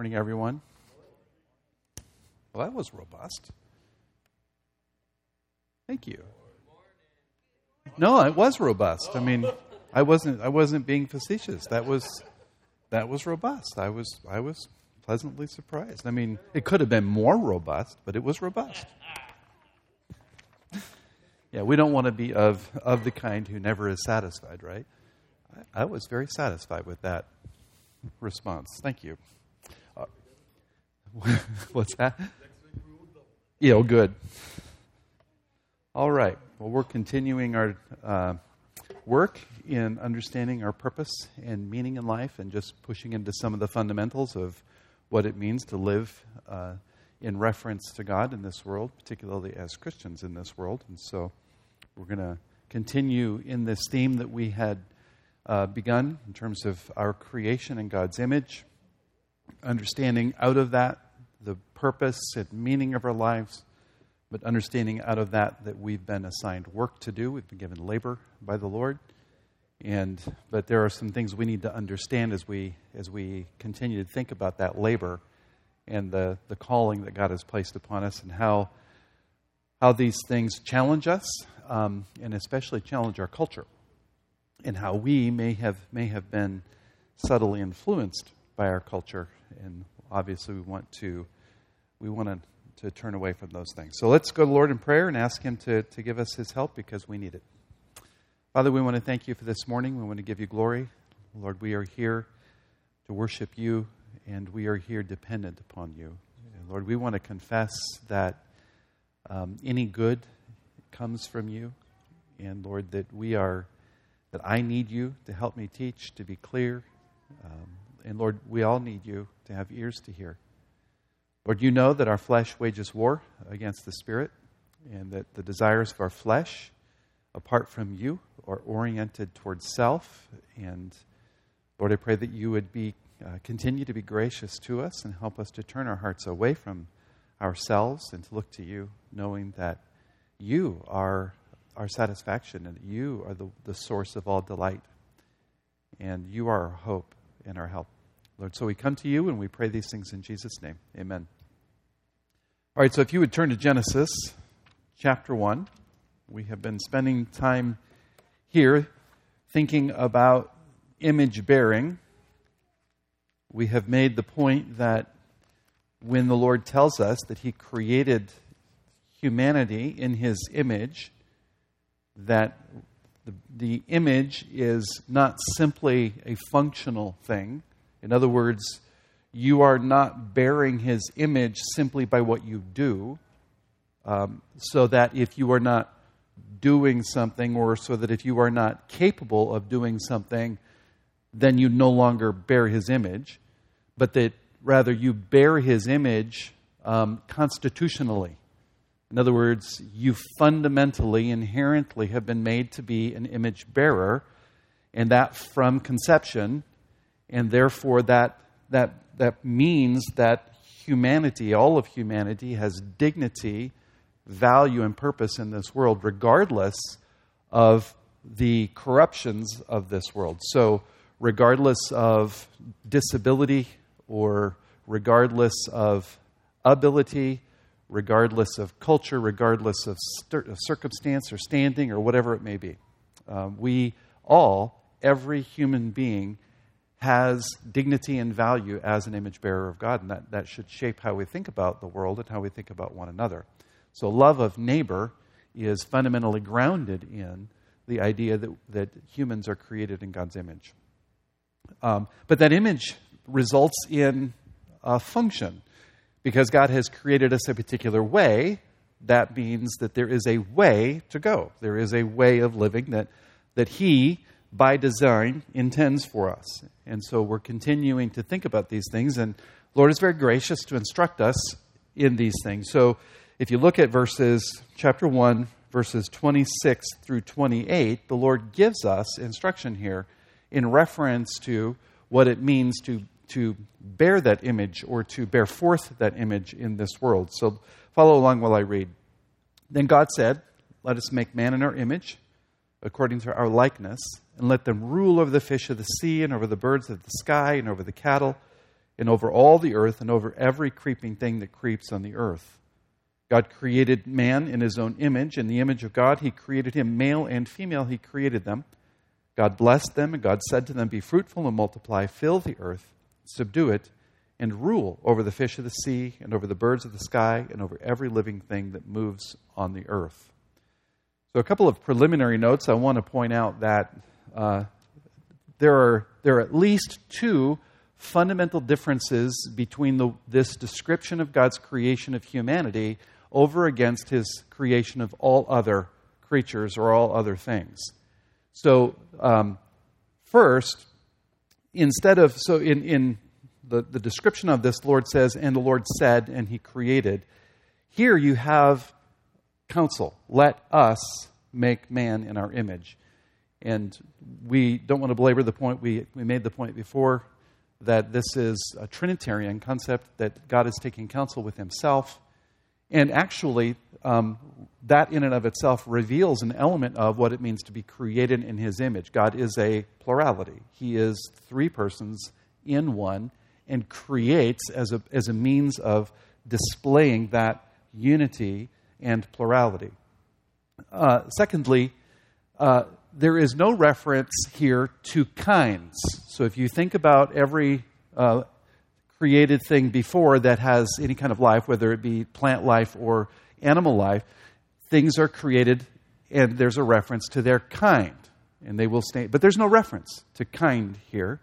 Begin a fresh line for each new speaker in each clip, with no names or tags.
Morning, everyone. Well, that was robust. Thank you. No, it was robust. I mean, I wasn't being facetious. That was robust. I was pleasantly surprised. I mean, it could have been more robust, but it was robust. Yeah, we don't want to be of the kind who never is satisfied, right? I was very satisfied with that response. Thank you. What's that? Yeah, good. All right. Well, we're continuing our work in understanding our purpose and meaning in life and just pushing into some of the fundamentals of what it means to live in reference to God in this world, particularly as Christians in this world. And so we're going to continue in this theme that we had begun in terms of our creation in God's image, understanding out of that the purpose and meaning of our lives, but understanding out of that we've been assigned work to do. We've been given labor by the Lord. But there are some things we need to understand as we continue to think about that labor and the calling that God has placed upon us, and how these things challenge us, and especially challenge our culture, and how we may have been subtly influenced by our culture. And obviously we want to turn away from those things. So let's go to the Lord in prayer and ask Him to give us His help, because we need it. Father, we want to thank You for this morning. We want to give You glory. Lord, we are here to worship You, and we are here dependent upon You. And Lord, we want to confess that any good comes from You, and Lord, that I need You to help me teach, to be clear. And Lord, we all need You to have ears to hear. Lord, You know that our flesh wages war against the Spirit, and that the desires of our flesh, apart from You, are oriented towards self. And Lord, I pray that You would continue to be gracious to us and help us to turn our hearts away from ourselves and to look to You, knowing that You are our satisfaction, and You are the source of all delight, and You are our hope and our help. Lord, so we come to You and we pray these things in Jesus' name. Amen. All right, so if you would turn to Genesis chapter 1. We have been spending time here thinking about image bearing. We have made the point that when the Lord tells us that He created humanity in His image, that the image is not simply a functional thing. In other words, you are not bearing His image simply by what you do, so that if you are not doing something, or so that if you are not capable of doing something, then you no longer bear His image, but that rather you bear His image constitutionally. In other words, you fundamentally, inherently have been made to be an image bearer, and that from conception, and therefore that means that humanity, all of humanity, has dignity, value, and purpose in this world, regardless of the corruptions of this world. So regardless of disability, or regardless of ability, regardless of culture, regardless of circumstance or standing or whatever it may be. Every human being has dignity and value as an image bearer of God, and that should shape how we think about the world and how we think about one another. So love of neighbor is fundamentally grounded in the idea that humans are created in God's image. But that image results in a function. Because God has created us a particular way, that means that there is a way to go. There is a way of living that He, by design, intends for us. And so we're continuing to think about these things, and the Lord is very gracious to instruct us in these things. So if you look at chapter 1, verses 26 through 28, the Lord gives us instruction here in reference to what it means to bear that image, or to bear forth that image in this world. So follow along while I read. Then God said, "Let us make man in our image, according to our likeness, and let them rule over the fish of the sea, and over the birds of the sky, and over the cattle, and over all the earth and over every creeping thing that creeps on the earth. God created man in his own image. In the image of God, he created him. Male and female, he created them. God blessed them, and God said to them, "Be fruitful and multiply, fill the earth, subdue it, and rule over the fish of the sea, and over the birds of the sky, and over every living thing that moves on the earth." So a couple of preliminary notes. I want to point out that there are at least two fundamental differences between this description of God's creation of humanity over against his creation of all other creatures or all other things. So first, in the description of this, the Lord says, "And the Lord said," and he created. Here you have counsel. Let us make man in our image. And we don't want to belabor the point. We made the point before that this is a Trinitarian concept, that God is taking counsel with himself. And actually, that in and of itself reveals an element of what it means to be created in his image. God is a plurality. He is three persons in one, and creates as a means of displaying that unity and plurality. Secondly, there is no reference here to kinds. So if you think about every created thing before that has any kind of life, whether it be plant life or animal life, things are created and there's a reference to their kind. And they will stay. But there's no reference to kind here.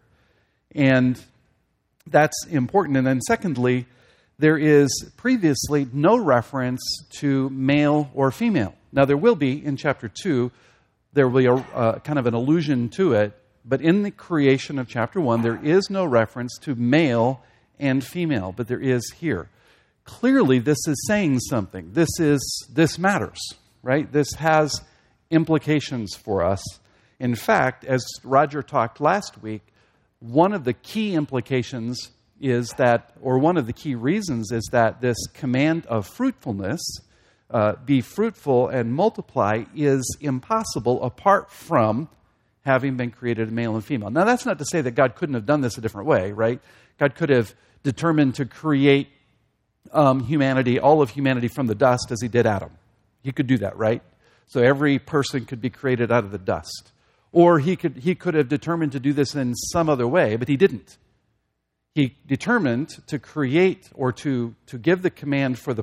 And that's important. And then secondly, there is previously no reference to male or female. Now there will be in chapter 2, there will be a kind of an allusion to it, but in the creation of chapter 1, there is no reference to male and female, but there is here. Clearly, this is saying something. This matters, right? This has implications for us. In fact, as Roger talked last week, one of the key implications is that, or one of the key reasons is that this command of fruitfulness, be fruitful and multiply, is impossible apart from having been created male and female. Now, that's not to say that God couldn't have done this a different way, right? God could have determined to create humanity, all of humanity from the dust as he did Adam. He could do that, right? So every person could be created out of the dust. Or he could have determined to do this in some other way, but he didn't. He determined to create or to give the command for the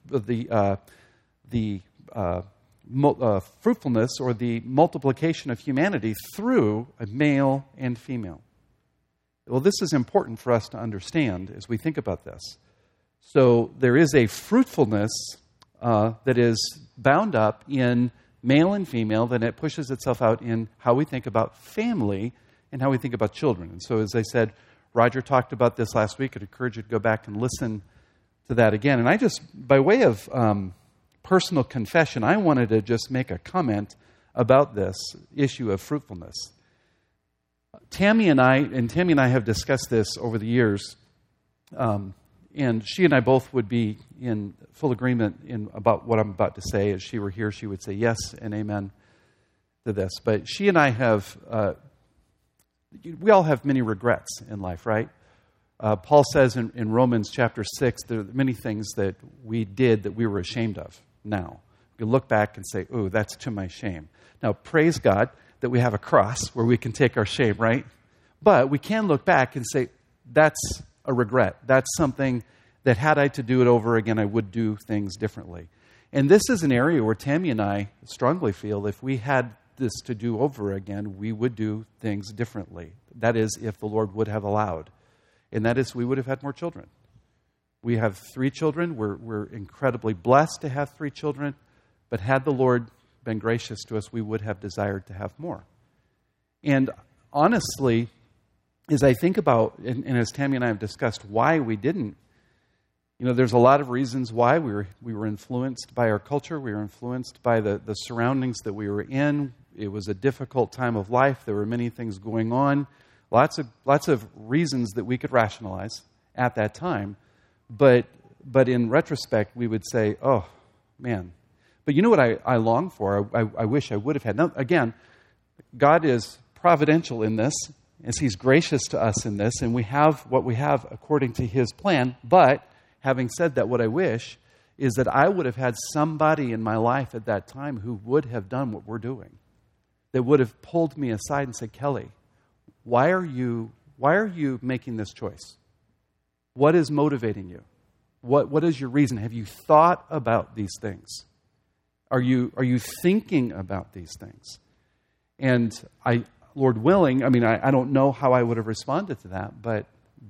fruitfulness or the multiplication of humanity through a male and female. Well, this is important for us to understand as we think about this. So there is a fruitfulness that is bound up in male and female, then it pushes itself out in how we think about family and how we think about children. And so, as I said, Roger talked about this last week. I'd encourage you to go back and listen to that again. And I just, by way of personal confession, I wanted to just make a comment about this issue of fruitfulness. Tammy and I have discussed this over the years, and she and I both would be in full agreement about what I'm about to say. If she were here, she would say yes and amen to this. But she and I have, we all have many regrets in life, right? Paul says in Romans chapter 6, there are many things that we did that we were ashamed of now. We can look back and say, "Ooh, that's to my shame." Now, praise God that we have a cross where we can take our shame, right? But we can look back and say, that's a regret. That's something that had I to do it over again, I would do things differently. And this is an area where Tammy and I strongly feel if we had this to do over again, we would do things differently. That is, if the Lord would have allowed. And that is, we would have had more children. We have 3 children. We're incredibly blessed to have 3 children. But had the Lord been gracious to us, we would have desired to have more. And honestly, as I think about, and as Tammy and I have discussed, why we didn't, there's a lot of reasons why. We were influenced by our culture. We were influenced by the surroundings that we were in. It was a difficult time of life. There were many things going on. Lots of reasons that we could rationalize at that time. But in retrospect, we would say, oh, man. But you know what I long for? I wish I would have had. Now, again, God is providential in this, as He's gracious to us in this, and we have what we have according to His plan. But having said that, what I wish is that I would have had somebody in my life at that time who would have done what we're doing, that would have pulled me aside and said, Kelly, why are you making this choice? What is motivating you? What is your reason? Have you thought about these things? Are you thinking about these things? And Lord willing, I don't know how I would have responded to that, but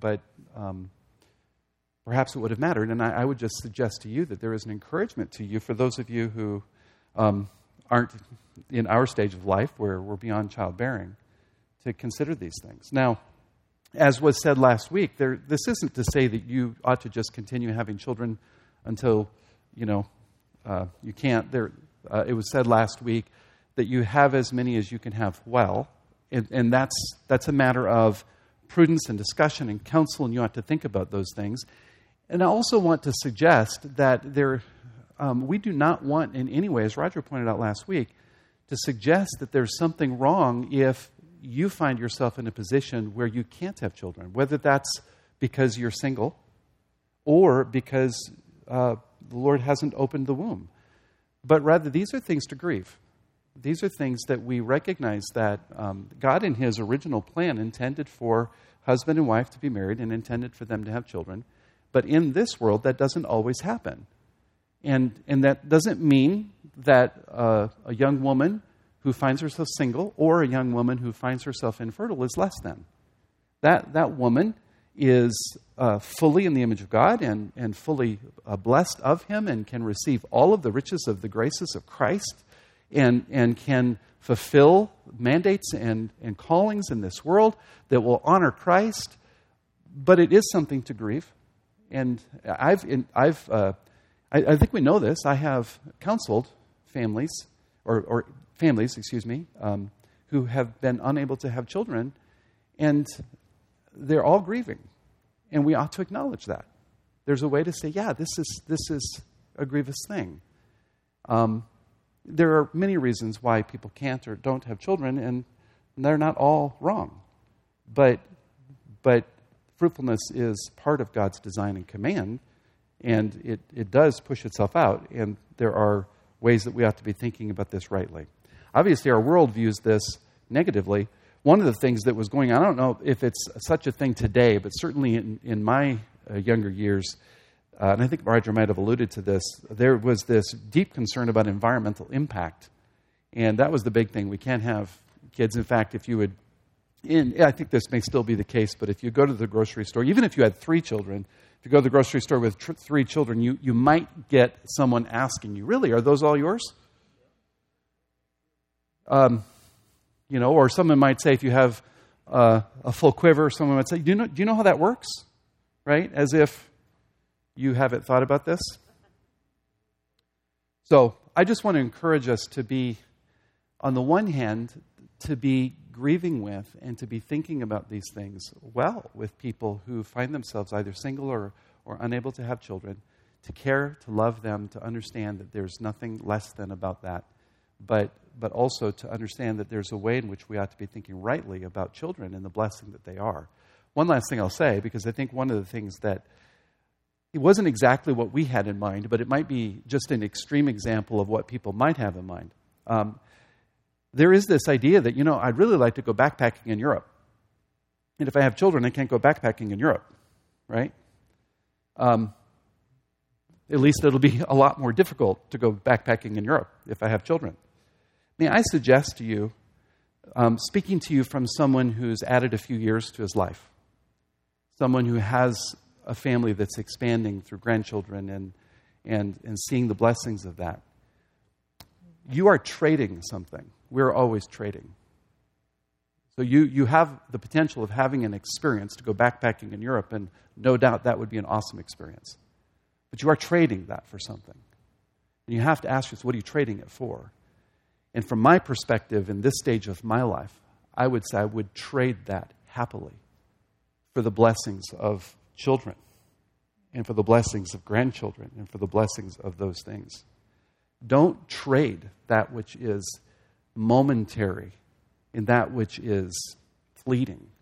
perhaps it would have mattered. And I would just suggest to you that there is an encouragement to you for those of you who aren't in our stage of life where we're beyond childbearing to consider these things. Now, as was said last week, this isn't to say that you ought to just continue having children until, you can't. It was said last week that you have as many as you can have well, and that's a matter of prudence and discussion and counsel, and you ought to think about those things. And I also want to suggest that we do not want in any way, as Roger pointed out last week, to suggest that there's something wrong if you find yourself in a position where you can't have children, whether that's because you're single or because the Lord hasn't opened the womb. But rather, these are things to grieve. These are things that we recognize that God in His original plan intended for husband and wife to be married and intended for them to have children. But in this world, that doesn't always happen. And that doesn't mean that a young woman who finds herself single or a young woman who finds herself infertile is less than. That woman is fully in the image of God and fully blessed of Him and can receive all of the riches of the graces of Christ and can fulfill mandates and callings in this world that will honor Christ. But it is something to grieve. And I think we know this. I have counseled families, or families, who have been unable to have children, and they're all grieving. And we ought to acknowledge that. There's a way to say, yeah, this is a grievous thing. There are many reasons why people can't or don't have children, and they're not all wrong. But fruitfulness is part of God's design and command, and it does push itself out, and there are ways that we ought to be thinking about this rightly. Obviously, our world views this negatively. One of the things that was going on, I don't know if it's such a thing today, but certainly in my younger years, and I think Roger might have alluded to this, there was this deep concern about environmental impact. And that was the big thing. We can't have kids. In fact, if you would, I think this may still be the case, but if you go to the grocery store, even if you had 3 children, if you go to the grocery store with 3 children, you might get someone asking you, really, are those all yours? Or someone might say, if you have a full quiver, someone might say, do you know how that works? Right? As if you haven't thought about this. So I just want to encourage us to be, on the one hand, to be grieving with and to be thinking about these things well with people who find themselves either single or unable to have children, to care, to love them, to understand that there's nothing less than about that, but also to understand that there's a way in which we ought to be thinking rightly about children and the blessing that they are. One last thing I'll say, because I think one of the things that it wasn't exactly what we had in mind, but it might be just an extreme example of what people might have in mind. There is this idea that, I'd really like to go backpacking in Europe. And if I have children, I can't go backpacking in Europe, right? At least it'll be a lot more difficult to go backpacking in Europe if I have children. May I suggest to you, speaking to you from someone who's added a few years to his life, someone who has a family that's expanding through grandchildren and seeing the blessings of that. You are trading something. We're always trading. So you have the potential of having an experience to go backpacking in Europe, and no doubt that would be an awesome experience. But you are trading that for something. And you have to ask yourself, what are you trading it for? And from my perspective, in this stage of my life, I would say I would trade that happily for the blessings of children and for the blessings of grandchildren and for the blessings of those things. Don't trade that which is momentary and that which is fleeting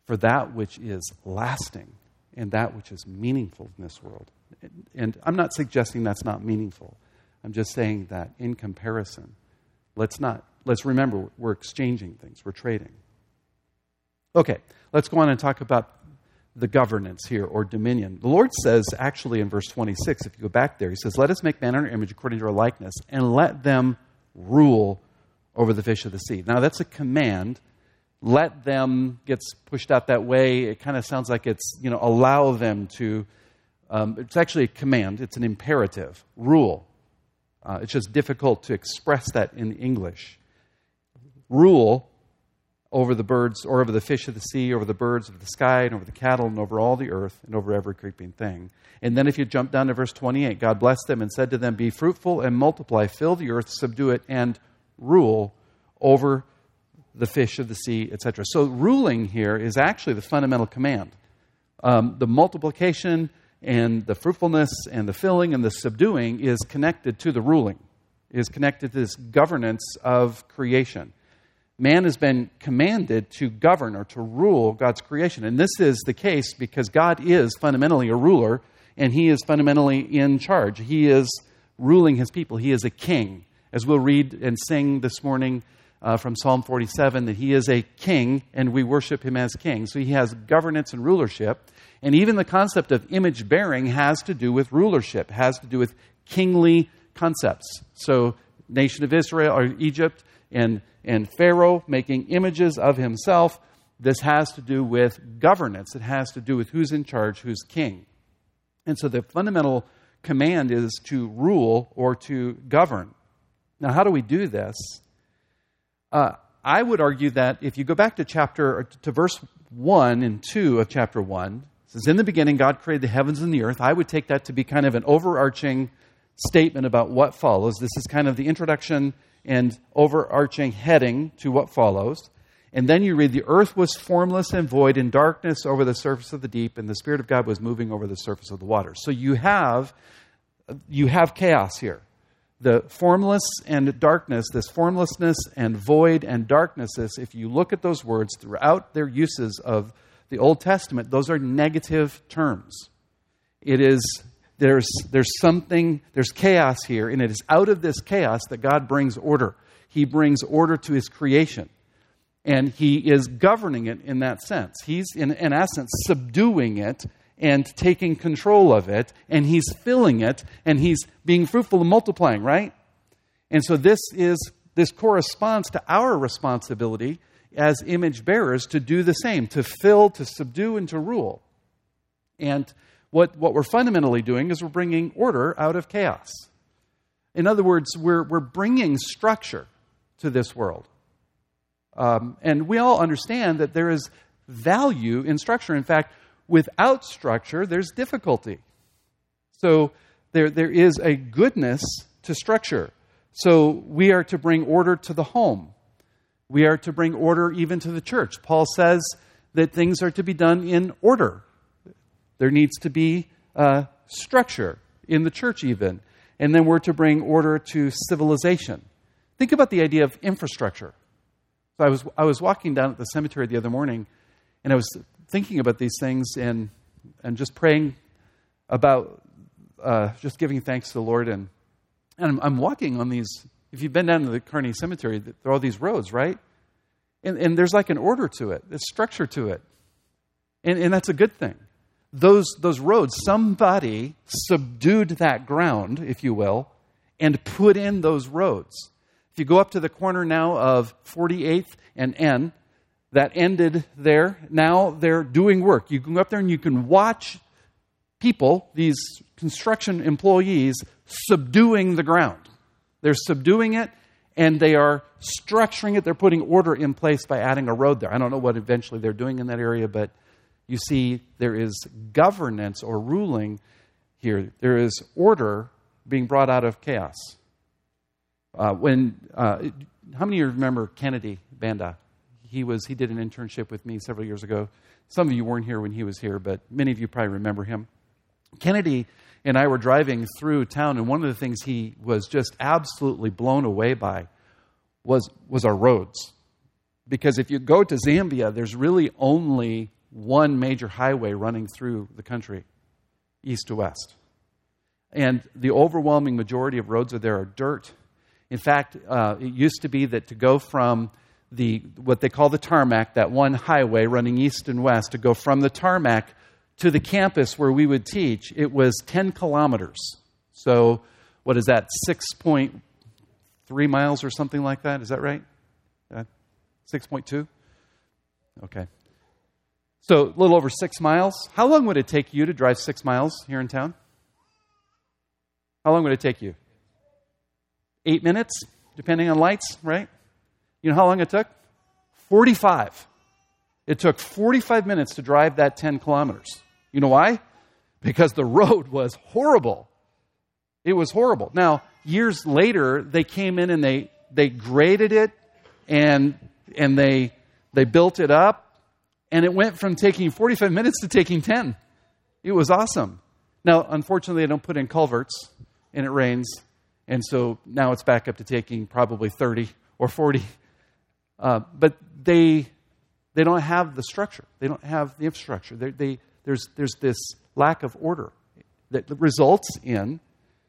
for that which is lasting and that which is meaningful in this world. And I'm not suggesting that's not meaningful. I'm just saying that in comparison, let's remember we're exchanging things, we're trading. Okay, let's go on and talk about the governance here, or dominion. The Lord says, actually in verse 26, if you go back there, he says, let us make man in our image according to our likeness, and let them rule over the fish of the sea. Now that's a command. Let them gets pushed out that way. It kind of sounds like it's, allow them to. It's actually a command. It's an imperative. Rule. It's just difficult to express that in English. Rule over the birds, or over the fish of the sea, over the birds of the sky, and over the cattle, and over all the earth, and over every creeping thing. And then if you jump down to verse 28, God blessed them and said to them, be fruitful and multiply, fill the earth, subdue it, and rule over the fish of the sea, etc. So ruling here is actually the fundamental command. The multiplication and the fruitfulness and the filling and the subduing is connected to the ruling, is connected to this governance of creation. Man has been commanded to govern or to rule God's creation. And this is the case because God is fundamentally a ruler, and he is fundamentally in charge. He is ruling his people. He is a king. As we'll read and sing this morning from Psalm 47, that he is a king, and we worship him as king. So he has governance and rulership. And even the concept of image bearing has to do with rulership, has to do with kingly concepts. So nation of Israel, or Egypt, and Pharaoh making images of himself, this has to do with governance. It has to do with who's in charge, who's king. And so the fundamental command is to rule or to govern. Now, how do we do this? I would argue that if you go back to verse 1 and 2 of chapter 1, it says, in the beginning God created the heavens and the earth. I would take that to be kind of an overarching statement about what follows. This is kind of the introduction and overarching heading to what follows. And then you read, the earth was formless and void, and darkness over the surface of the deep, and the Spirit of God was moving over the surface of the water. So you have chaos here. The formless and darkness, this formlessness and void and darkness, if you look at those words throughout their uses of the Old Testament, those are negative terms. It is, there's chaos here, and it is out of this chaos that God brings order. He brings order to his creation. And he is governing it in that sense. He's, in essence, subduing it and taking control of it, and he's filling it, and he's being fruitful and multiplying, right? And so this corresponds to our responsibility as image bearers to do the same, to fill, to subdue, and to rule. And what we're fundamentally doing is we're bringing order out of chaos. In other words, we're bringing structure to this world. And we all understand that there is value in structure. In fact, without structure, there's difficulty. So there is a goodness to structure. So we are to bring order to the home. We are to bring order even to the church. Paul says that things are to be done in order. There needs to be structure in the church even. And then we're to bring order to civilization. Think about the idea of infrastructure. So I was walking down at the cemetery the other morning, and I was thinking about these things and just praying about just giving thanks to the Lord. And I'm walking on these. If you've been down to the Kearney Cemetery, there are all these roads, right? And there's like an order to it. There's structure to it. And that's a good thing. Those roads, somebody subdued that ground, if you will, and put in those roads. If you go up to the corner now of 48th and N, that ended there. Now they're doing work. You can go up there and you can watch people, these construction employees, subduing the ground. They're subduing it, and they are structuring it. They're putting order in place by adding a road there. I don't know what eventually they're doing in that area, but you see there is governance or ruling here. There is order being brought out of chaos. How many of you remember Kennedy Banda? He did an internship with me several years ago. Some of you weren't here when he was here, but many of you probably remember him. Kennedy and I were driving through town, and one of the things he was just absolutely blown away by was our roads. Because if you go to Zambia, there's really only one major highway running through the country, east to west. And the overwhelming majority of roads are dirt. In fact, it used to be that to go from what they call the tarmac, that one highway running east and west, to go from the tarmac to the campus where we would teach, it was 10 kilometers. So what is that, 6.3 miles or something like that? Is that right? 6.2? Okay. So a little over 6 miles. How long would it take you to drive 6 miles here in town? How long would it take you? 8 minutes, depending on lights, right? You know how long it took? 45. It took 45 minutes to drive that 10 kilometers. You know why? Because the road was horrible. It was horrible. Now, years later, they came in and they graded it and they built it up, and it went from taking 45 minutes to taking 10. It was awesome. Now, unfortunately, they don't put in culverts, and it rains, and so now it's back up to taking probably 30 or 40. But they don't have the structure. They don't have the infrastructure. There's this lack of order that results in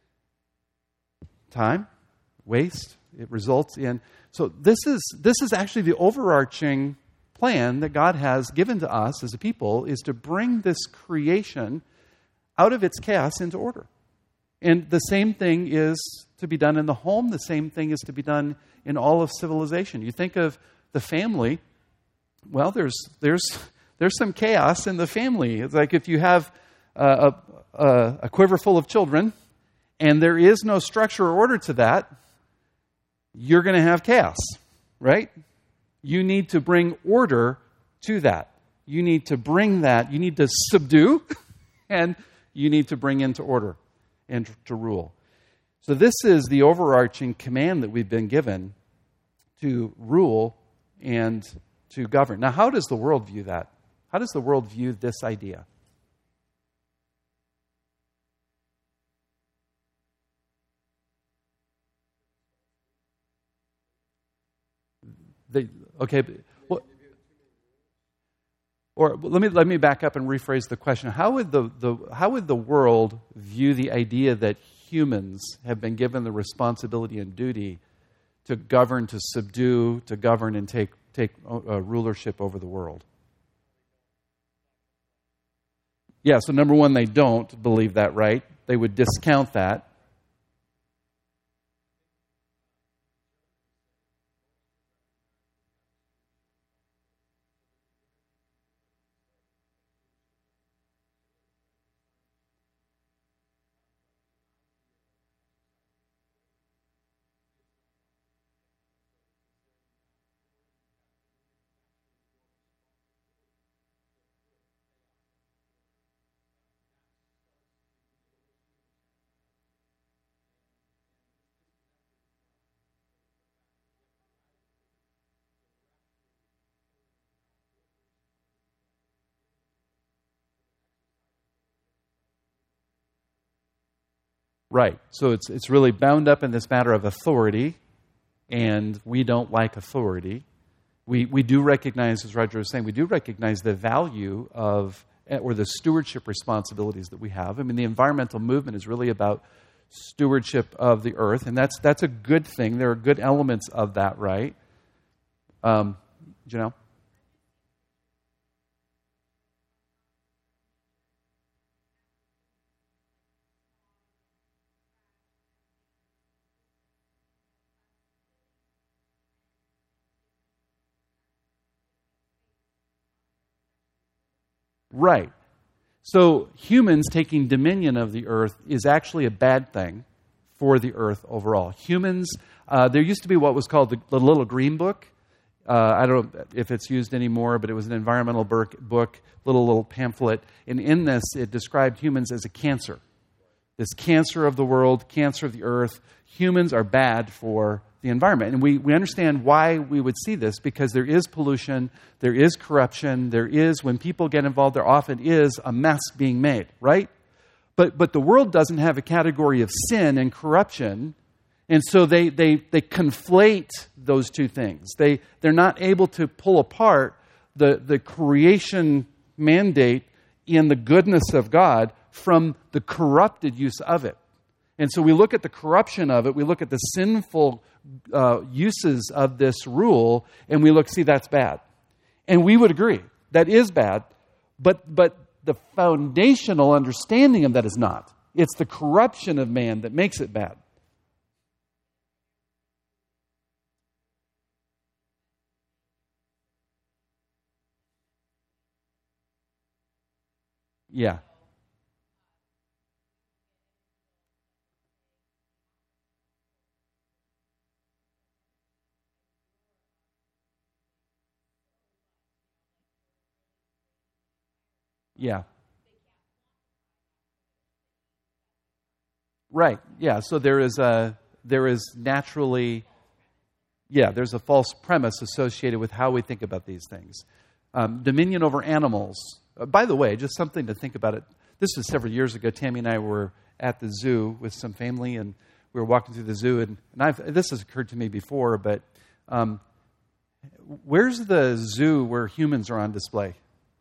time, waste. It results in... So this is actually the overarching plan that God has given to us as a people, is to bring this creation out of its chaos into order. And the same thing is to be done in the home. The same thing is to be done in all of civilization. You think of the family. Well, there's some chaos in the family. It's like if you have a quiver full of children and there is no structure or order to that, you're going to have chaos, right? You need to bring order to that. You need to bring that. You need to subdue, and you need to bring into order and to rule. So this is the overarching command that we've been given, to rule and to govern. Now, how does the world view that? How does the world view this idea? Let me back up and rephrase the question. How would the world view the idea that humans have been given the responsibility and duty to govern, to subdue, to govern and take rulership over the world? Yeah, so number one, they don't believe that, right? They would discount that. Right. So it's really bound up in this matter of authority, and we don't like authority. We do recognize, as Roger was saying, we do recognize the value of, or the stewardship responsibilities that we have. I mean, the environmental movement is really about stewardship of the earth, and that's a good thing. There are good elements of that, right? Janelle? Right. So humans taking dominion of the earth is actually a bad thing for the earth overall. Humans, there used to be what was called the Little Green Book. I don't know if it's used anymore, but it was an environmental book, little pamphlet. And in this, it described humans as a cancer. This cancer of the world, cancer of the earth. Humans are bad for the environment. And we understand why we would see this, because there is pollution, there is corruption, there is, when people get involved, there often is a mess being made, right? But the world doesn't have a category of sin and corruption, and so they conflate those two things. They're not able to pull apart the creation mandate in the goodness of God from the corrupted use of it. And so we look at the corruption of it, we look at the sinful uses of this rule, and we look, see, that's bad. And we would agree, that is bad, but the foundational understanding of that is not. It's the corruption of man that makes it bad. Yeah. Yeah. Right. Yeah. So there is naturally, there's a false premise associated with how we think about these things. Dominion over animals. By the way, just something to think about it. This was several years ago. Tammy and I were at the zoo with some family, and we were walking through the zoo, and this has occurred to me before, but where's the zoo where humans are on display?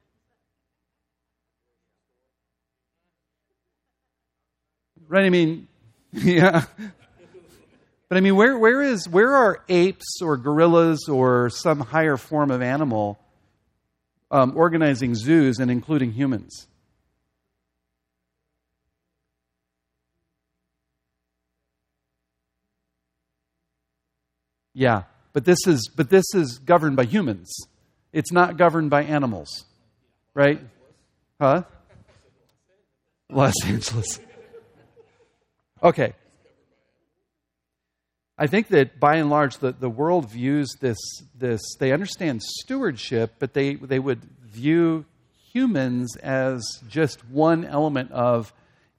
Right, I mean, yeah. But I mean, where are apes or gorillas or some higher form of animal organizing zoos and including humans? Yeah, but this is governed by humans. It's not governed by animals, right? Huh? Los Angeles. Okay. I think that by and large the world views this they understand stewardship, but they would view humans as just one element of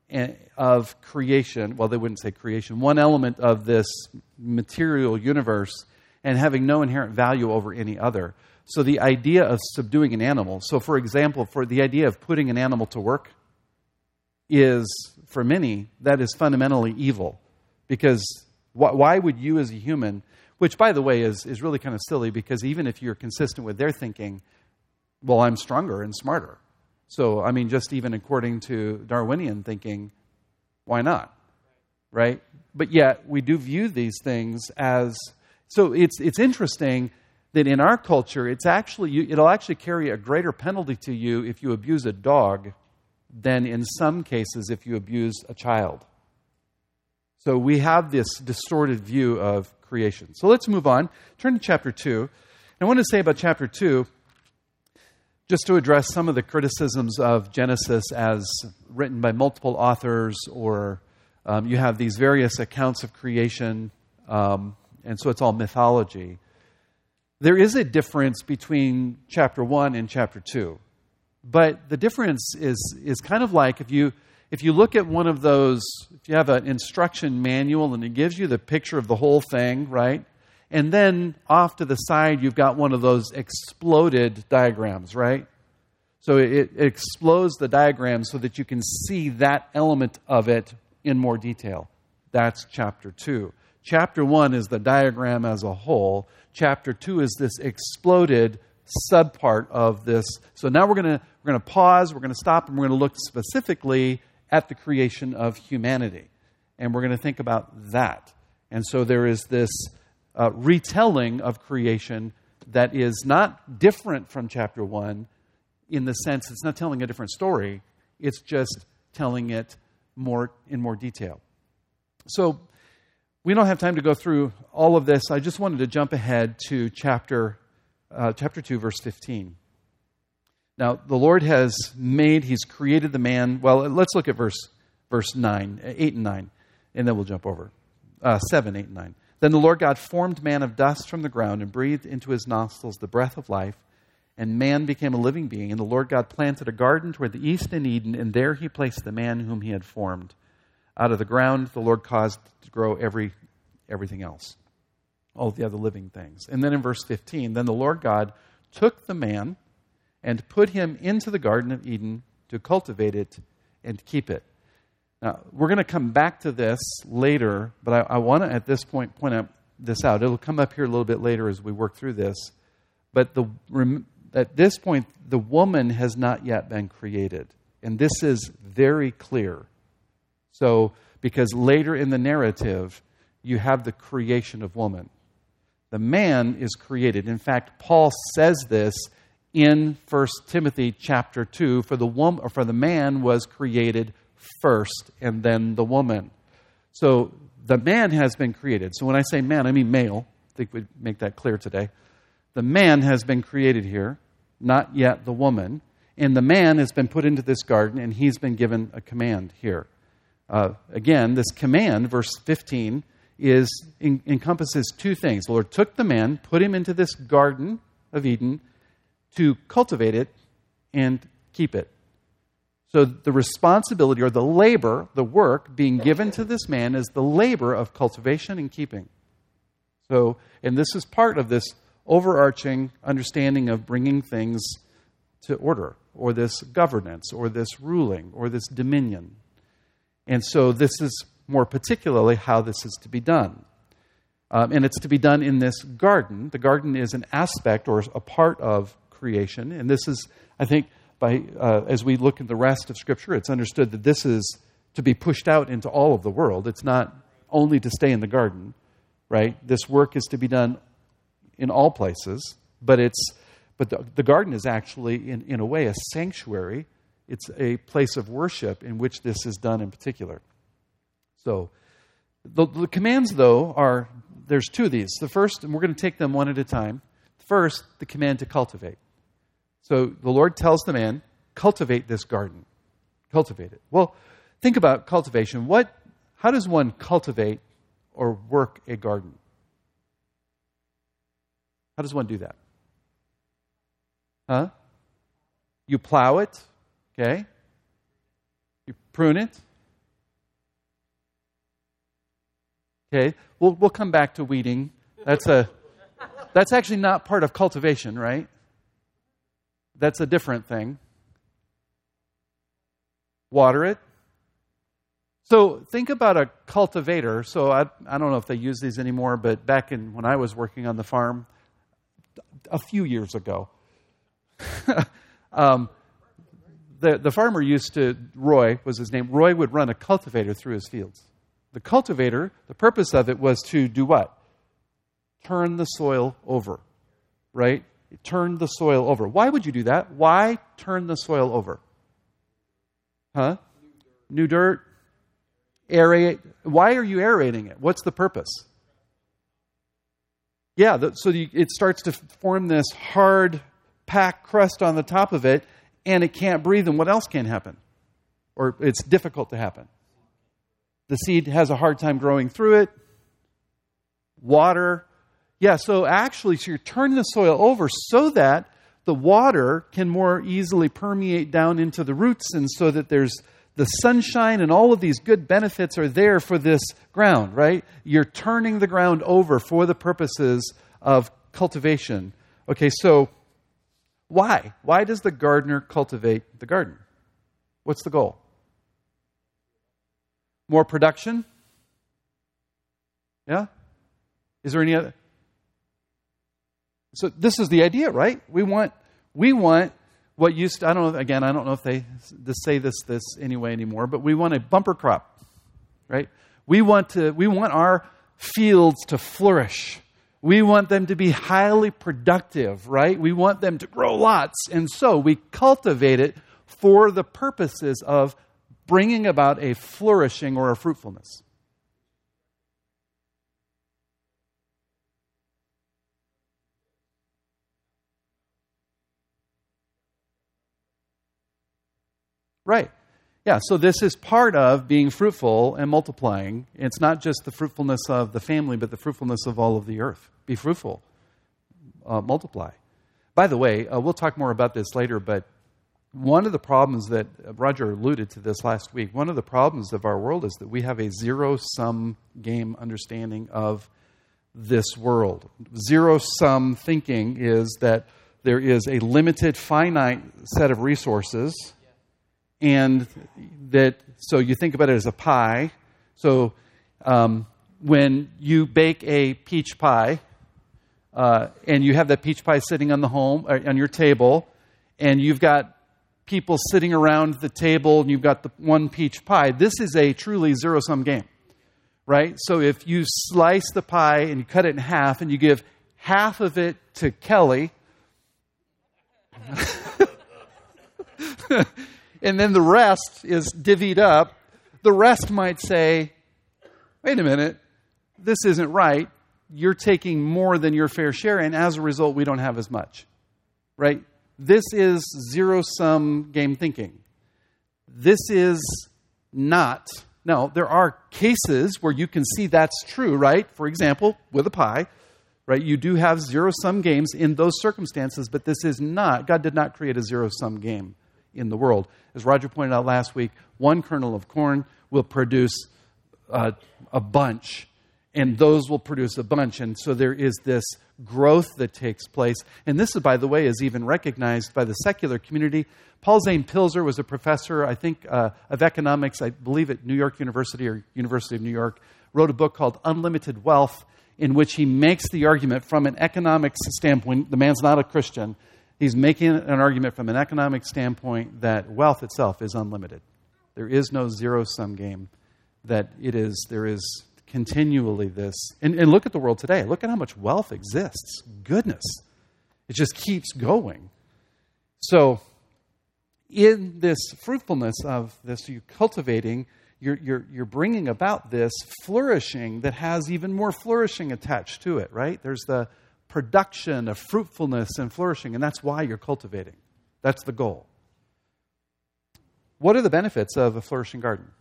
creation. Well, they wouldn't say creation. One element of this material universe and having no inherent value over any other. So the idea of subduing an animal. So for example, for the idea of putting an animal to work is, for many, that is fundamentally evil. Because why would you as a human, which by the way is really kind of silly, because even if you're consistent with their thinking, well, I'm stronger and smarter. So, I mean, just even according to Darwinian thinking, why not? Right? But yet, we do view these things as... So it's interesting that in our culture, it'll actually carry a greater penalty to you if you abuse a dog than in some cases if you abuse a child. So we have this distorted view of creation. So let's move on. Turn to chapter 2. And I want to say about chapter 2, just to address some of the criticisms of Genesis as written by multiple authors, or you have these various accounts of creation, and so it's all mythology. There is a difference between chapter 1 and chapter 2. But the difference is kind of like if you look at one of those, if you have an instruction manual and it gives you the picture of the whole thing, right? And then off to the side, you've got one of those exploded diagrams, right? So it explodes the diagram so that you can see that element of it in more detail. That's chapter 2. Chapter 1 is the diagram as a whole. Chapter 2 is this exploded subpart of this. So now we're going to pause, we're going to stop, and we're going to look specifically at the creation of humanity. And we're going to think about that. And so there is this retelling of creation that is not different from chapter 1 in the sense it's not telling a different story. It's just telling it in more detail. So we don't have time to go through all of this. I just wanted to jump ahead to chapter 2, verse 15. Now, the Lord He's created the man. Well, let's look at verse 9, 8 and 9, and then we'll jump over. 7, 8, and 9. Then the Lord God formed man of dust from the ground and breathed into his nostrils the breath of life, and man became a living being. And the Lord God planted a garden toward the east in Eden, and there he placed the man whom he had formed. Out of the ground the Lord caused to grow everything else, all the other living things. And then in verse 15, then the Lord God took the man and put him into the Garden of Eden to cultivate it and keep it. Now, we're going to come back to this later, but I want to, at this point out this out. It'll come up here a little bit later as we work through this. But at this point, the woman has not yet been created. And this is very clear. So, because later in the narrative, you have the creation of woman. The man is created. In fact, Paul says this in 1 Timothy chapter 2, for the man was created first, and then the woman. So the man has been created. So when I say man, I mean male. I think we'd make that clear today. The man has been created here, not yet the woman. And the man has been put into this garden, and he's been given a command here. Again, this command, verse 15, encompasses two things. The Lord took the man, put him into this garden of Eden to cultivate it and keep it. So the responsibility or the labor, the work being given to this man is the labor of cultivation and keeping. So, and this is part of this overarching understanding of bringing things to order, or this governance, or this ruling, or this dominion. And so this is more particularly how this is to be done. And it's to be done in this garden. The garden is an aspect or a part of creation. And this is, I think, as we look at the rest of Scripture, it's understood that this is to be pushed out into all of the world. It's not only to stay in the garden, right? This work is to be done in all places, but the garden is actually, in a way, a sanctuary. It's a place of worship in which this is done in particular. So the commands, though, there's two of these. The first, and we're going to take them one at a time. First, the command to cultivate. So the Lord tells the man, cultivate this garden. Cultivate it. Well, think about cultivation. How does one cultivate or work a garden? How does one do that? Huh? You plow it, okay? You prune it. Okay, we'll come back to weeding. That's actually not part of cultivation, right? That's a different thing. Water it. So think about a cultivator. So I don't know if they use these anymore, but back when I was working on the farm a few years ago, the farmer Roy was his name. Roy would run a cultivator through his fields. The cultivator, the purpose of it was to do what? Turn the soil over, right? Turn the soil over. Why would you do that? Why turn the soil over? Huh? New dirt. Aerate. Why are you aerating it? What's the purpose? Yeah, it starts to form this hard, packed crust on the top of it, and it can't breathe, and what else can happen? Or it's difficult to happen. The seed has a hard time growing through it. Water. Yeah, so you're turning the soil over so that the water can more easily permeate down into the roots, and so that there's the sunshine and all of these good benefits are there for this ground, right? You're turning the ground over for the purposes of cultivation. Okay, so why? Why does the gardener cultivate the garden? What's the goal? More production? Yeah? Is there any other? So this is the idea, right? We want what used to, I don't know if they say this anyway anymore, but we want a bumper crop, right? We want our fields to flourish. We want them to be highly productive, right? We want them to grow lots. And so we cultivate it for the purposes of bringing about a flourishing or a fruitfulness. Right. Yeah, so this is part of being fruitful and multiplying. It's not just the fruitfulness of the family, but the fruitfulness of all of the earth. Be fruitful. Multiply. By the way, we'll talk more about this later, but one of the problems that Roger alluded to this last week, one of the problems of our world is that we have a zero-sum game understanding of this world. Zero-sum thinking is that there is a limited, finite set of resources. And so you think about it as a pie. So when you bake a peach pie, and you have that peach pie sitting on on your table, and you've got people sitting around the table, and you've got the one peach pie. This is a truly zero-sum game, right? So if you slice the pie and you cut it in half, and you give half of it to Kelly, and then the rest is divvied up, the rest might say, wait a minute, this isn't right. You're taking more than your fair share, and as a result, we don't have as much, right? This is zero-sum game thinking. This is not. Now, there are cases where you can see that's true, right? For example, with a pie, right? You do have zero-sum games in those circumstances, but this is not. God did not create a zero-sum game in the world. As Roger pointed out last week, one kernel of corn will produce a bunch, and those will produce a bunch. And so there is this growth that takes place. And this, by the way, is even recognized by the secular community. Paul Zane Pilzer was a professor, I think, of economics, I believe at New York University or University of New York, wrote a book called Unlimited Wealth, in which he makes the argument from an economics standpoint. The man's not a Christian. He's making an argument from an economic standpoint that wealth itself is unlimited. There is no zero-sum game. There is continually this. And look at the world today. Look at how much wealth exists. Goodness. It just keeps going. So in this fruitfulness of this, you cultivating, you're bringing about this flourishing that has even more flourishing attached to it, right? There's the production of fruitfulness and flourishing, and that's why you're cultivating. That's the goal. What are the benefits of a flourishing garden?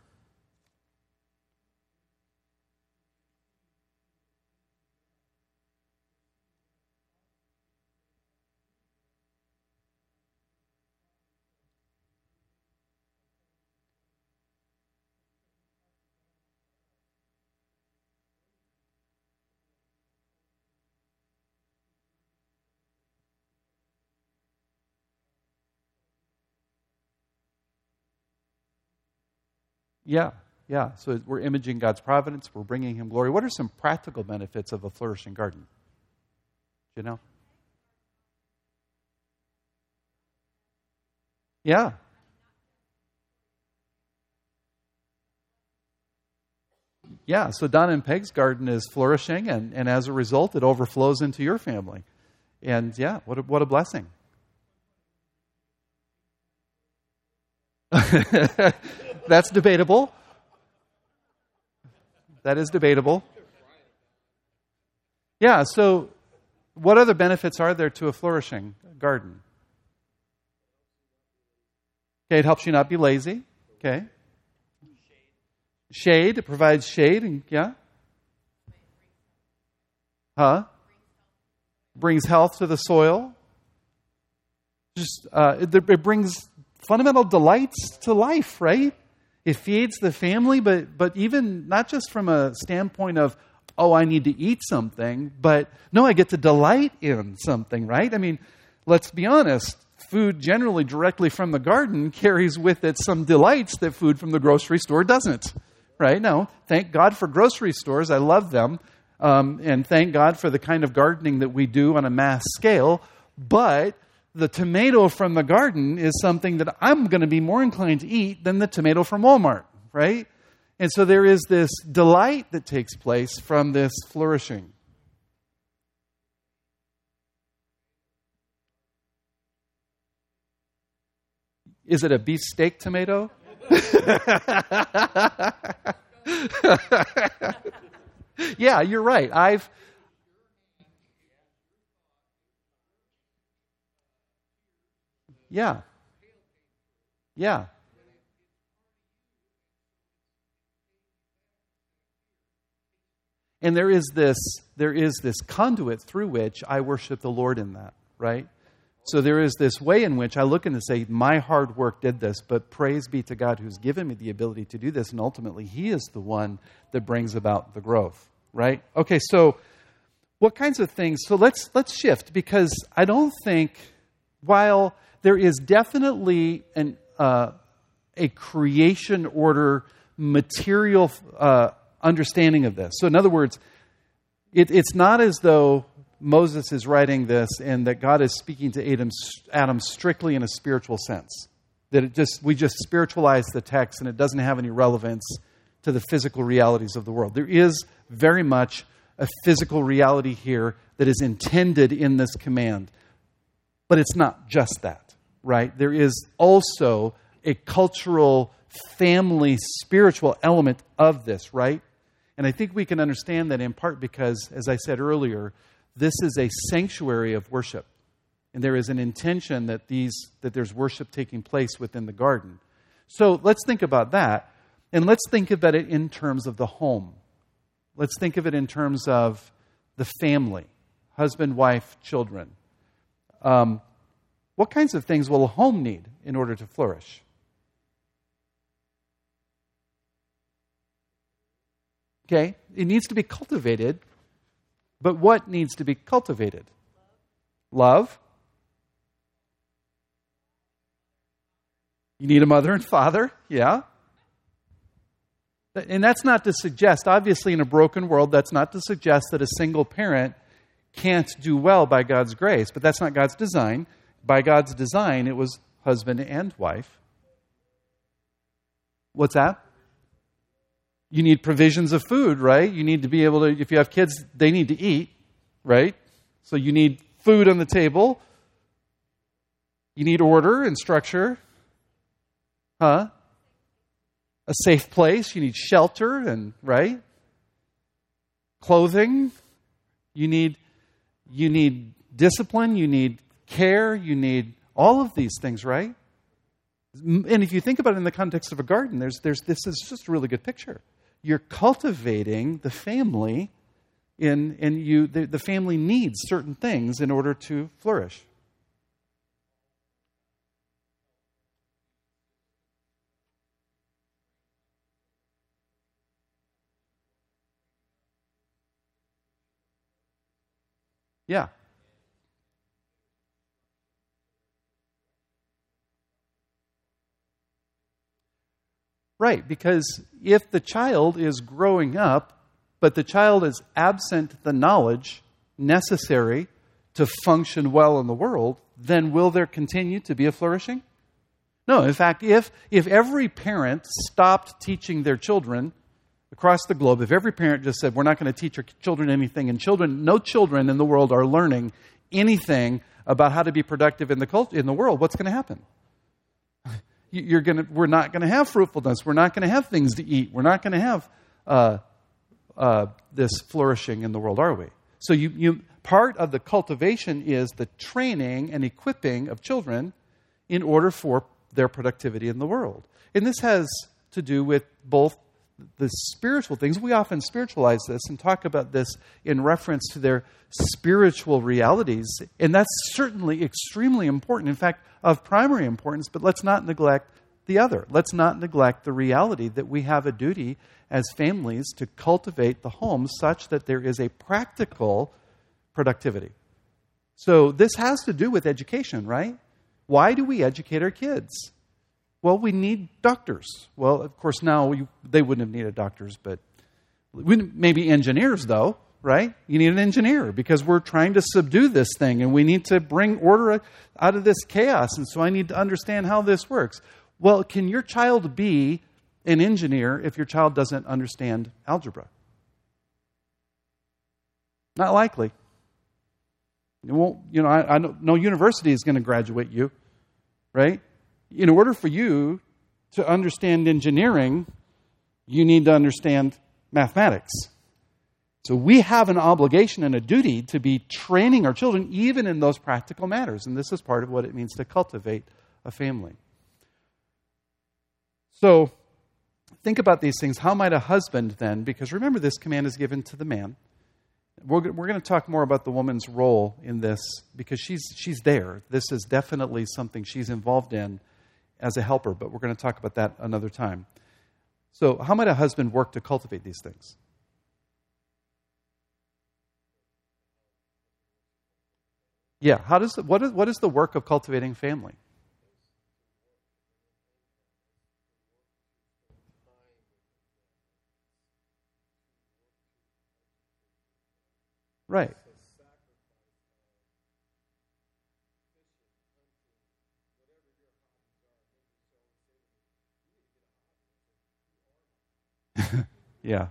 Yeah. So we're imaging God's providence. We're bringing Him glory. What are some practical benefits of a flourishing garden? Do you know? Yeah. Yeah, so Don and Peg's garden is flourishing, and as a result, it overflows into your family. And yeah, what a blessing. That's debatable. That is debatable. Yeah, so what other benefits are there to a flourishing garden? Okay, it helps you not be lazy. Okay. Shade, it provides shade, and yeah. Brings health to the soil. It brings fundamental delights to life, right? It feeds the family, but even not just from a standpoint of, oh, I need to eat something, but no, I get to delight in something, right? I mean, let's be honest. Food generally directly from the garden carries with it some delights that food from the grocery store doesn't, right? No, thank God for grocery stores. I love them. And thank God for the kind of gardening that we do on a mass scale. But the tomato from the garden is something that I'm going to be more inclined to eat than the tomato from Walmart, right? And so there is this delight that takes place from this flourishing. Is it a beefsteak tomato? Yeah, you're right. Yeah. And there is this conduit through which I worship the Lord in that, right? So there is this way in which I look and say, my hard work did this, but praise be to God who's given me the ability to do this, and ultimately He is the one that brings about the growth, right? Okay, so what kinds of things? So let's shift, because I don't think, while there is definitely a creation order material understanding of this. So in other words, it's not as though Moses is writing this and that God is speaking to Adam strictly in a spiritual sense. That we just spiritualize the text and it doesn't have any relevance to the physical realities of the world. There is very much a physical reality here that is intended in this command. But it's not just that, right? There is also a cultural, family, spiritual element of this, right? And I think we can understand that in part because, as I said earlier, this is a sanctuary of worship. And there is an intention that there's worship taking place within the garden. So let's think about that. And let's think about it in terms of the home. Let's think of it in terms of the family, husband, wife, children. What kinds of things will a home need in order to flourish? Okay, it needs to be cultivated. But what needs to be cultivated? Love. You need a mother and father, yeah. And that's not to suggest, obviously in a broken world, that's not to suggest that a single parent can't do well by God's grace. But that's not God's design. By God's design, it was husband and wife. What's that? You need provisions of food, right? You need to be able to, if you have kids, they need to eat, right? So you need food on the table. You need order and structure. A safe place. You need shelter and, right? Clothing. You need discipline. You need care. You need all of these things, right? And if you think about it in the context of a garden, this is just a really good picture. You're cultivating the family, the family needs certain things in order to flourish. Yeah. Right, because if the child is growing up, but the child is absent the knowledge necessary to function well in the world, then will there continue to be a flourishing? No, in fact, if every parent stopped teaching their children across the globe, if every parent just said, we're not going to teach our children anything, and no children in the world are learning anything about how to be productive in the world, what's going to happen? We're not going to have fruitfulness. We're not going to have things to eat. We're not going to have this flourishing in the world, are we? So part of the cultivation is the training and equipping of children in order for their productivity in the world. And this has to do with both the spiritual things. We often spiritualize this and talk about this in reference to their spiritual realities. And that's certainly extremely important. In fact, of primary importance, but let's not neglect the other. Let's not neglect the reality that we have a duty as families to cultivate the home such that there is a practical productivity. So this has to do with education, right? Why do we educate our kids? Well, we need doctors. Well, of course, now they wouldn't have needed doctors, but maybe engineers, though, right? You need an engineer because we're trying to subdue this thing and we need to bring order out of this chaos. And so I need to understand how this works. Well, can your child be an engineer if your child doesn't understand algebra? Not likely. It won't, I know no university is going to graduate you, right? In order for you to understand engineering, you need to understand mathematics. So we have an obligation and a duty to be training our children even in those practical matters. And this is part of what it means to cultivate a family. So think about these things. How might a husband then, because remember this command is given to the man. We're going to talk more about the woman's role in this because she's there. This is definitely something she's involved in as a helper, but we're going to talk about that another time. So how might a husband work to cultivate these things? Yeah, what is the work of cultivating family? Right. Yeah.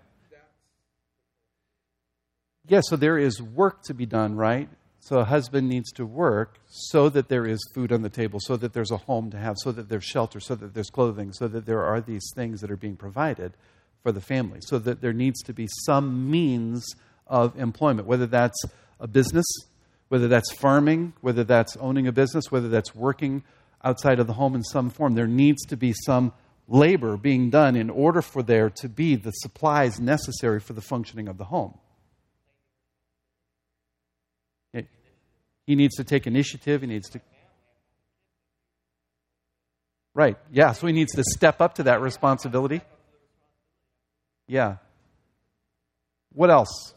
Yeah, so there is work to be done, right? So a husband needs to work so that there is food on the table, so that there's a home to have, so that there's shelter, so that there's clothing, so that there are these things that are being provided for the family, so that there needs to be some means of employment, whether that's a business, whether that's farming, whether that's owning a business, whether that's working outside of the home in some form. There needs to be some labor being done in order for there to be the supplies necessary for the functioning of the home. He needs to take initiative. He needs to... Right. Yeah, so he needs to step up to that responsibility. Yeah. What else?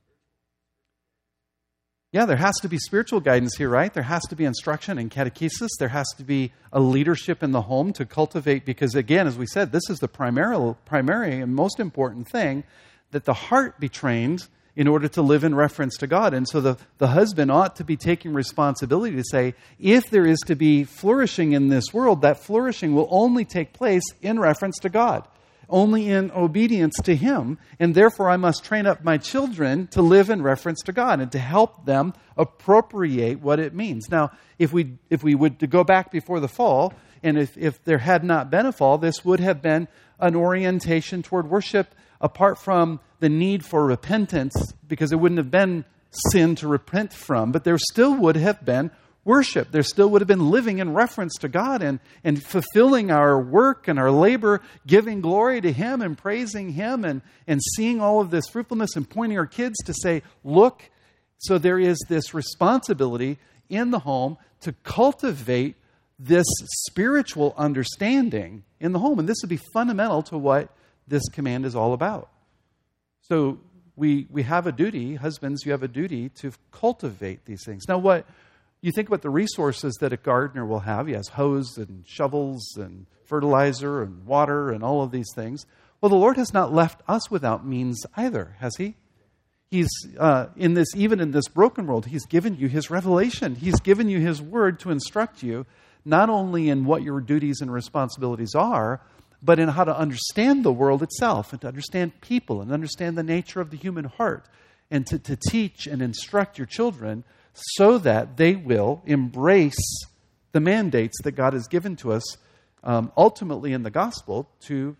Yeah, there has to be spiritual guidance here, right? There has to be instruction and catechesis. There has to be a leadership in the home to cultivate, because again, as we said, this is the primary and most important thing, that the heart be trained in order to live in reference to God. And so the husband ought to be taking responsibility to say, if there is to be flourishing in this world, that flourishing will only take place in reference to God, only in obedience to Him. And therefore, I must train up my children to live in reference to God and to help them appropriate what it means. Now, if we would to go back before the fall, and if there had not been a fall, this would have been an orientation toward worship apart from the need for repentance, because it wouldn't have been sin to repent from, but there still would have been worship. There still would have been living in reference to God and fulfilling our work and our labor, giving glory to Him and praising Him and seeing all of this fruitfulness and pointing our kids to say, look. So there is this responsibility in the home to cultivate this spiritual understanding in the home. And this would be fundamental to what this command is all about. So we have a duty, husbands, you have a duty to cultivate these things. Now, what you think about the resources that a gardener will have. He has hose and shovels and fertilizer and water and all of these things. Well, the Lord has not left us without means either, has He? He's even in this broken world, He's given you His revelation. He's given you His word to instruct you, not only in what your duties and responsibilities are, but in how to understand the world itself and to understand people and understand the nature of the human heart, and to teach and instruct your children so that they will embrace the mandates that God has given to us, ultimately in the gospel, to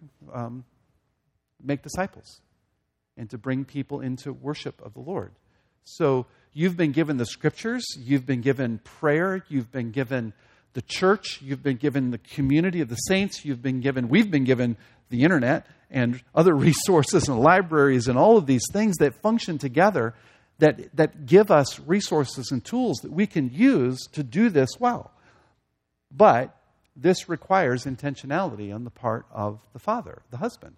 make disciples and to bring people into worship of the Lord. So you've been given the scriptures, you've been given prayer, you've been given the church, you've been given the community of the saints, we've been given the internet and other resources and libraries and all of these things that function together that give us resources and tools that we can use to do this well. But this requires intentionality on the part of the father, the husband.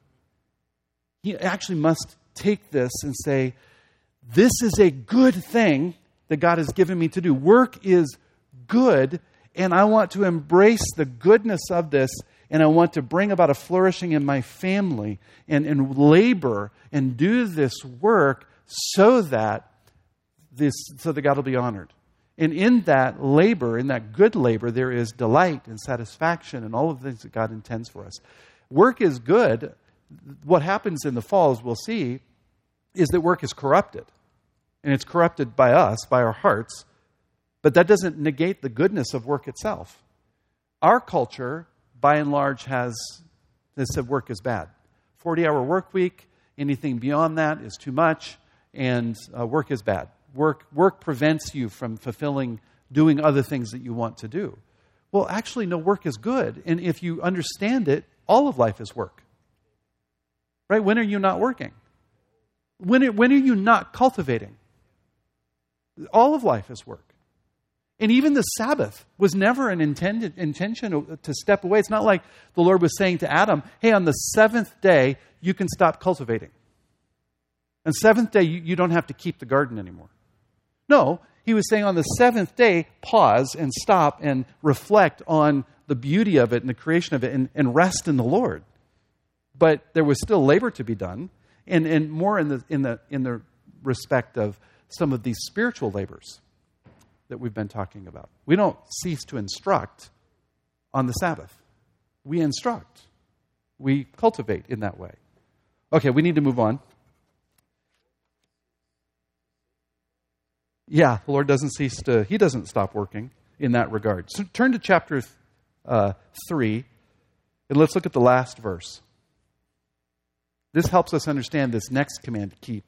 He actually must take this and say, this is a good thing that God has given me to do. Work is good, and I want to embrace the goodness of this, and I want to bring about a flourishing in my family and labor and do this work so that God will be honored. And in that labor, in that good labor, there is delight and satisfaction and all of the things that God intends for us. Work is good. What happens in the fall, as we'll see, is that work is corrupted. And it's corrupted by us, by our hearts. But that doesn't negate the goodness of work itself. Our culture, by and large, has said work is bad. 40-hour work week, anything beyond that is too much, and work is bad. Work prevents you from doing other things that you want to do. Well, actually, no, work is good. And if you understand it, all of life is work. Right? When are you not working? When are you not cultivating? All of life is work. And even the Sabbath was never an intention to step away. It's not like the Lord was saying to Adam, hey, on the seventh day, you can stop cultivating. On the seventh day, you don't have to keep the garden anymore. No, He was saying on the seventh day, pause and stop and reflect on the beauty of it and the creation of it and rest in the Lord. But there was still labor to be done, and more in the respect of some of these spiritual labors that we've been talking about. We don't cease to instruct on the Sabbath. We instruct. We cultivate in that way. Okay, we need to move on. Yeah, the Lord He doesn't stop working in that regard. So turn to chapter 3, and let's look at the last verse. This helps us understand this next command to keep.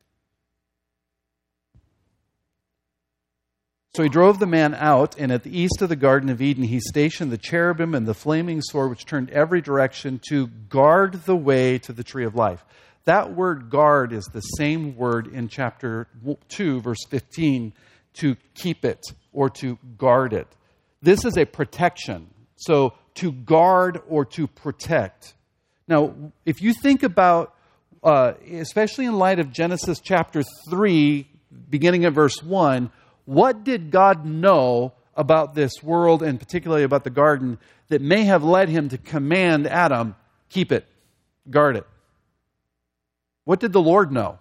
So he drove the man out, and at the east of the Garden of Eden he stationed the cherubim and the flaming sword which turned every direction to guard the way to the tree of life. That word guard is the same word in chapter 2, verse 15, to keep it or to guard it. This is a protection. So to guard or to protect. Now, if you think about, especially in light of Genesis chapter 3, beginning at verse 1, what did God know about this world, and particularly about the garden, that may have led him to command Adam, keep it, guard it? What did the Lord know?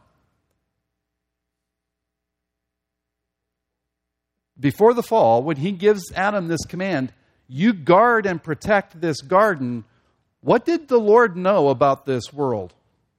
Before the fall, when he gives Adam this command, you guard and protect this garden, what did the Lord know about this world?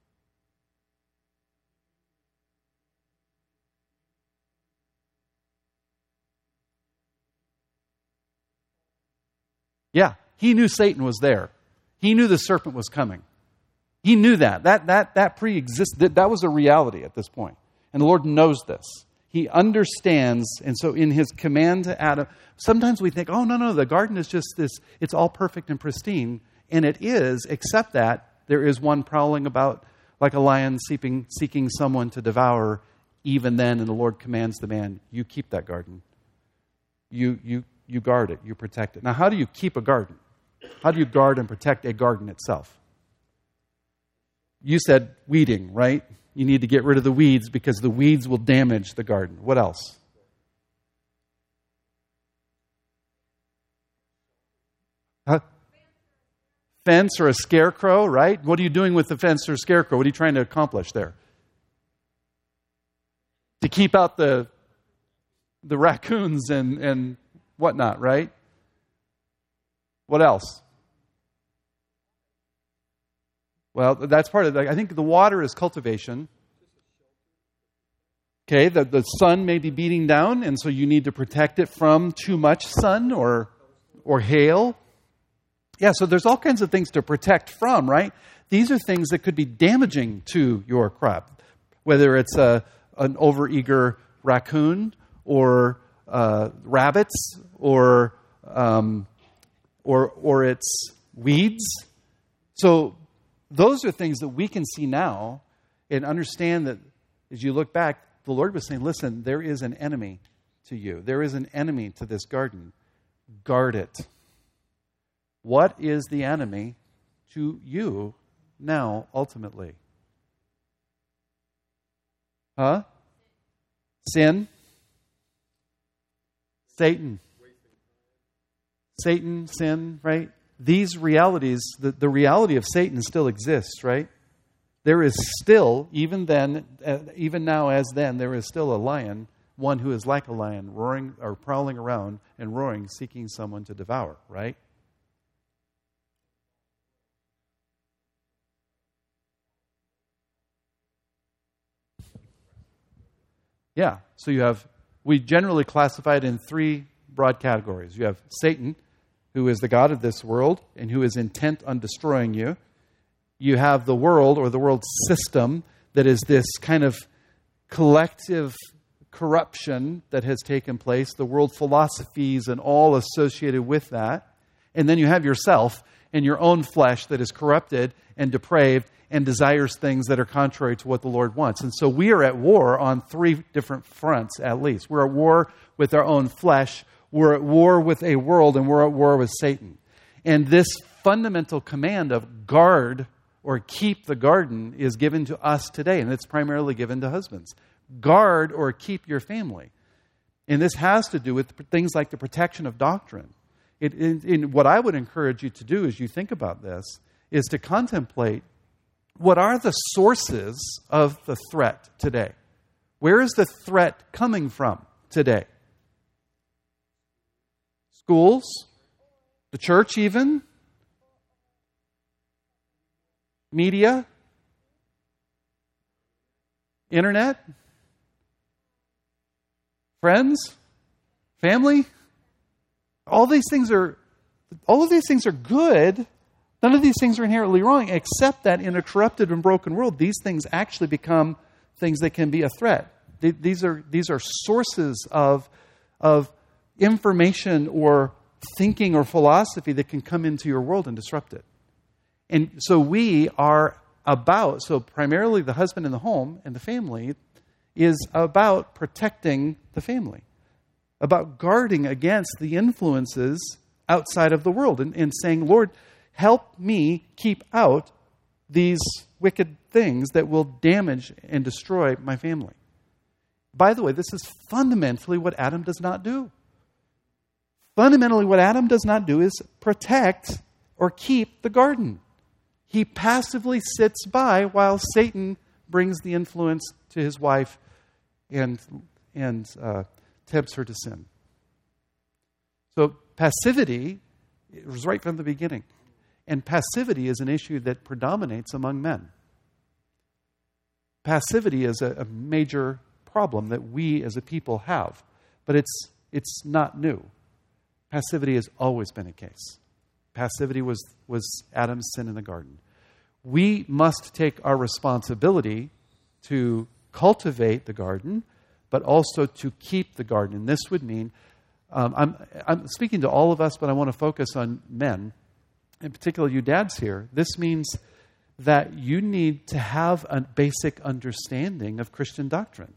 Yeah, he knew Satan was there. He knew the serpent was coming. He knew that. That pre-existed. That was a reality at this point. And the Lord knows this. He understands. And so in his command to Adam, sometimes we think, oh, no, the garden is just this, it's all perfect and pristine. And it is, except that there is one prowling about like a lion seeking someone to devour. Even then, and the Lord commands the man, you keep that garden. You guard it. You protect it. Now, how do you keep a garden? How do you guard and protect a garden itself? You said weeding, right? You need to get rid of the weeds because the weeds will damage the garden. What else? Huh? Fence or a scarecrow, right? What are you doing with the fence or scarecrow? What are you trying to accomplish there? To keep out the raccoons and whatnot, right? What else? Well, that's part of it. I think the water is cultivation. Okay, the sun may be beating down, and so you need to protect it from too much sun or hail. Yeah, so there's all kinds of things to protect from, right? These are things that could be damaging to your crop, whether it's an overeager raccoon or rabbits or it's weeds. So those are things that we can see now and understand that as you look back, the Lord was saying, listen, there is an enemy to you. There is an enemy to this garden. Guard it. What is the enemy to you now, ultimately? Huh? Sin? Satan, sin, right? These realities, the reality of Satan still exists, right? There is still, even now as then, there is still a lion, one who is like a lion, roaring or prowling around and roaring, seeking someone to devour, right? Yeah, so we generally classify it in three broad categories. You have Satan, who is the god of this world and who is intent on destroying you. You have the world or the world system that is this kind of collective corruption that has taken place, the world philosophies and all associated with that. And then you have yourself and your own flesh that is corrupted and depraved and desires things that are contrary to what the Lord wants. And so we are at war on three different fronts, at least. We're at war with our own flesh, we're at war with a world, and we're at war with Satan. And this fundamental command of guard or keep the garden is given to us today, and it's primarily given to husbands. Guard or keep your family. And this has to do with things like the protection of doctrine. What I would encourage you to do as you think about this is to contemplate what are the sources of the threat today? Where is the threat coming from today? Schools? The church even? Media? Internet? Friends? Family? All of these things are good. None of these things are inherently wrong, except that in a corrupted and broken world, these things actually become things that can be a threat. These are sources of information or thinking or philosophy that can come into your world and disrupt it. And so primarily the husband in the home and the family is about protecting the family, about guarding against the influences outside of the world and saying, Lord, help me keep out these wicked things that will damage and destroy my family. By the way, this is fundamentally what Adam does not do. Fundamentally, what Adam does not do is protect or keep the garden. He passively sits by while Satan brings the influence to his wife and tempts her to sin. So passivity was right from the beginning. And passivity is an issue that predominates among men. Passivity is a major problem that we as a people have. But it's not new. Passivity has always been a case. Passivity was Adam's sin in the garden. We must take our responsibility to cultivate the garden, but also to keep the garden. And this would mean, I'm speaking to all of us, but I want to focus on men, in particular you dads here. This means that you need to have a basic understanding of Christian doctrine.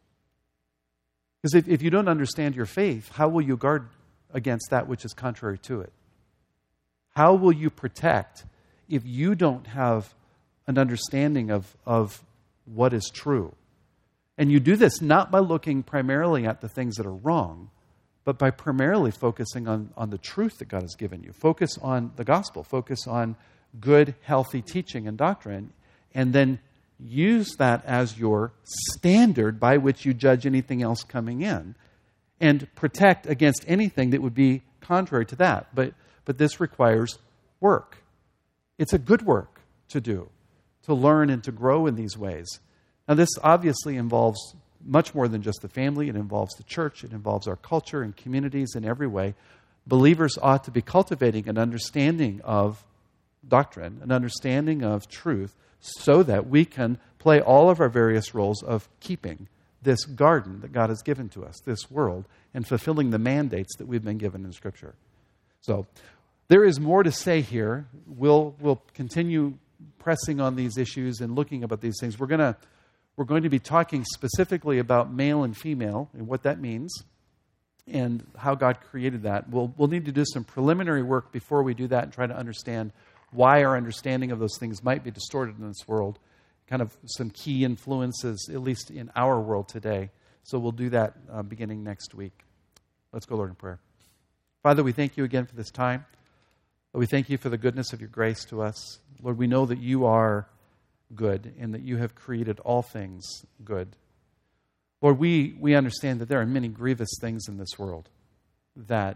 Because if you don't understand your faith, how will you guard against that which is contrary to it? How will you protect if you don't have an understanding of what is true? And you do this not by looking primarily at the things that are wrong, but by primarily focusing on the truth that God has given you. Focus on the gospel. Focus on good, healthy teaching and doctrine. And then use that as your standard by which you judge anything else coming in. And protect against anything that would be contrary to that. But this requires work. It's a good work to do, to learn and to grow in these ways. Now, this obviously involves much more than just the family. It involves the church. It involves our culture and communities in every way. Believers ought to be cultivating an understanding of doctrine, an understanding of truth, so that we can play all of our various roles of keeping this garden that God has given to us, this world, and fulfilling the mandates that we've been given in Scripture. So there is more to say here. We'll continue pressing on these issues and looking about these things. We're going to be talking specifically about male and female and what that means and how God created that. We'll need to do some preliminary work before we do that and try to understand why our understanding of those things might be distorted in this world. Kind of some key influences, at least in our world today. So we'll do that beginning next week. Let's go, Lord, in prayer. Father, we thank you again for this time. We thank you for the goodness of your grace to us. Lord, we know that you are good and that you have created all things good. Lord, we understand that there are many grievous things in this world that,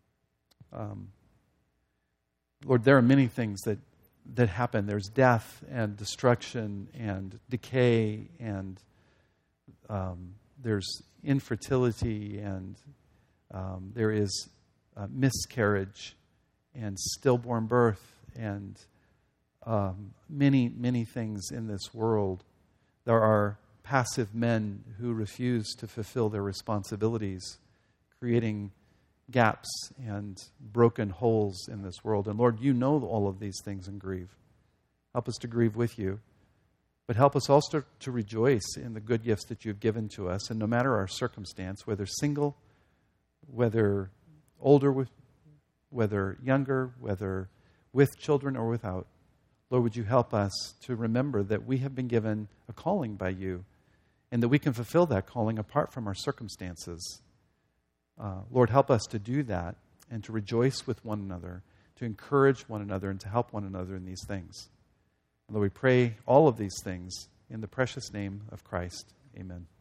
Lord, there are many things that happen. There's death and destruction and decay and there's infertility and there is miscarriage and stillborn birth and many, many things in this world. There are passive men who refuse to fulfill their responsibilities, creating gaps and broken holes in this world. And Lord, you know all of these things and grieve. Help us to grieve with you. But help us also to rejoice in the good gifts that you've given to us. And no matter our circumstance, whether single, whether older, whether younger, whether with children or without, Lord, would you help us to remember that we have been given a calling by you and that we can fulfill that calling apart from our circumstances. Lord, help us to do that and to rejoice with one another, to encourage one another, and to help one another in these things. And Lord, we pray all of these things in the precious name of Christ. Amen.